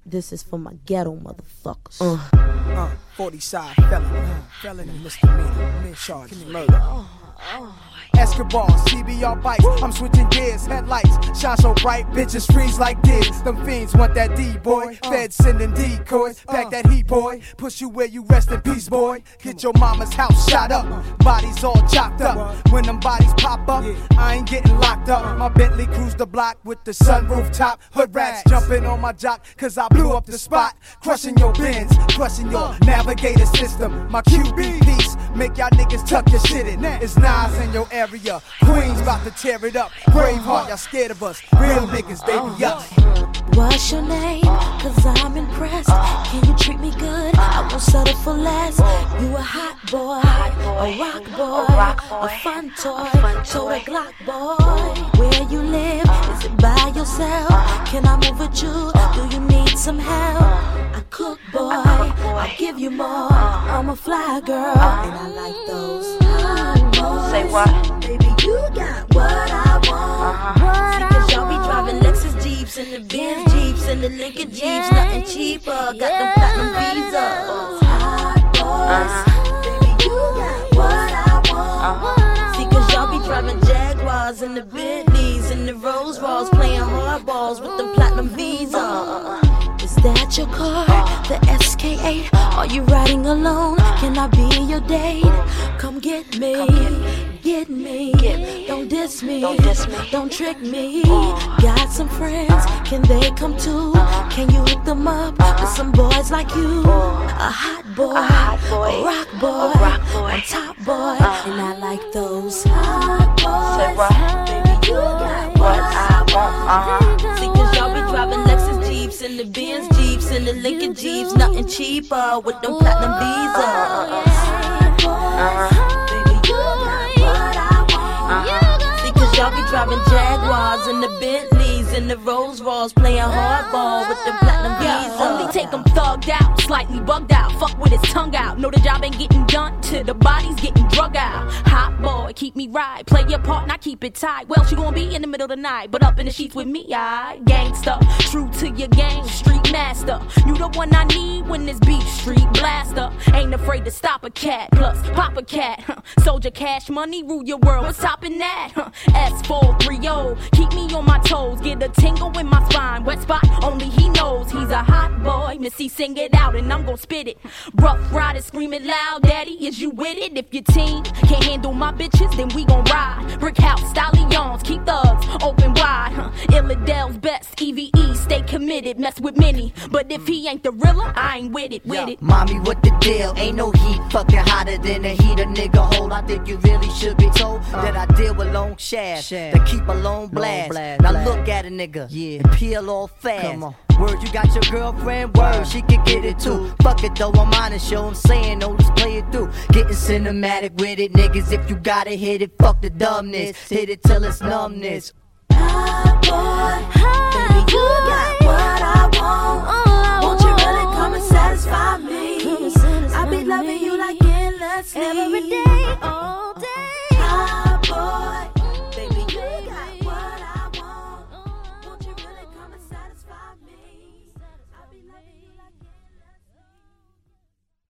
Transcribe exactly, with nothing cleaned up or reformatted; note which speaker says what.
Speaker 1: This is for my ghetto motherfuckers.
Speaker 2: Uh, uh, forty side felony, uh, felony misdemeanor, charge murder. Oh, oh. Escobar, C B R bikes, I'm switching gears, headlights shine so bright, bitches freeze like this. Them fiends want that D, boy. Feds sending decoys, pack that heat, boy. Push you where you rest in peace, boy. Get your mama's house shot up, bodies all chopped up. When them bodies pop up, I ain't getting locked up. My Bentley cruise the block with the sunroof top. Hood rats jumping on my jock, cause I blew up the spot. Crushing your bins, crushing your navigator system. My Q B piece, make y'all niggas tuck your shit in. It's Nas in your area. Queens about to tear it up. Braveheart, y'all scared of us. Real niggas, they be us.
Speaker 1: What's your name? Cause I'm impressed. Can you treat me good? I won't settle for less. You a hot boy, a rock boy, a fun toy, total Glock boy. Where you live? Is it by yourself? Can I move with you? Do you need some help? I cook, boy, I'll give you more. I'm a fly girl, and I like those hot boys.
Speaker 3: Say what?
Speaker 1: Baby, you got what I want.
Speaker 3: Uh-huh.
Speaker 1: See, cause y'all be driving Lexus Jeeps and the Benz Jeeps and the Lincoln Jeeps, nothing cheaper. Got them platinum visas. Hot boys,
Speaker 3: Uh-huh.
Speaker 1: baby, you got what I want.
Speaker 3: Uh-huh.
Speaker 1: See, cause y'all be driving Jaguars and the Bentleys and the Rolls Royce, playing hardballs with them platinum visas. Is that your car? The S K eight? Are you riding alone? Can I be your date? Come get me. Get me.
Speaker 3: Get me.
Speaker 1: Don't diss me.
Speaker 3: Don't diss me.
Speaker 1: Don't trick me.
Speaker 3: Uh.
Speaker 1: Got some friends. Can they come too?
Speaker 3: Uh.
Speaker 1: Can you hook them up
Speaker 3: Uh.
Speaker 1: with some boys like you?
Speaker 3: Uh.
Speaker 1: A hot boy.
Speaker 3: A hot boy.
Speaker 1: A rock boy.
Speaker 3: A rock boy.
Speaker 1: A top boy.
Speaker 3: Uh.
Speaker 1: And I like those hot boys.
Speaker 3: Say what?
Speaker 1: Baby, you got what I want.
Speaker 3: Uh-huh.
Speaker 1: See, cause y'all be driving Lexus Jeeps and the Benz Jeeps and the Lincoln Jeeps, nothing cheaper with them platinum visas.
Speaker 3: Uh-huh.
Speaker 1: Baby, you got what I want.
Speaker 3: Uh-huh.
Speaker 1: See, cause y'all be driving Jaguars and the Bentleys and the Rolls Royce, playing hardball with them platinum visas.
Speaker 4: Only take him thugged out, slightly bugged out, fuck with his tongue out. Know the job ain't getting done till the body's getting drug out. Hot boy, keep me right, play your part and I keep it tight. Well, she gon' be in the middle of the night, but up in the sheets with me, I gangsta, true to your game, street master. You the one I need when this beef street blaster. Ain't afraid to stop a cat, plus pop a cat. Huh. Soldier cash money, rule your world, what's topping that? Huh. S four thirty, keep me on my toes, get a tingle in my spine. Wet spot, only he knows he's a hot boy. Missy, sing it out and I'm gon' spit it. Rough riders screaming loud, daddy, is you with it? If your team can't handle my bitches, then we gon' ride. Brick house, stallions, keep thugs open wide. Huh. Illadel's best, E V E, stay committed, mess with many. But if he ain't the realer, I ain't with it, with it.
Speaker 5: Mommy, what the deal? Ain't no heat fucking hotter than the heat a nigga hold. I think you really should be told that I deal with long shafts that keep a long blast. Now look at a nigga, yeah, and peel off fast. Come on. Word, you got your girlfriend, word, she can get it too. Fuck it though, I'm on the show, I'm saying, no, just play it through. Getting cinematic with it, niggas, if you gotta hit it, fuck the dumbness. Hit it till it's numbness.
Speaker 1: Hot boy, baby, you got what I want. Won't you really come and satisfy me? I be loving you like endlessly. Every day.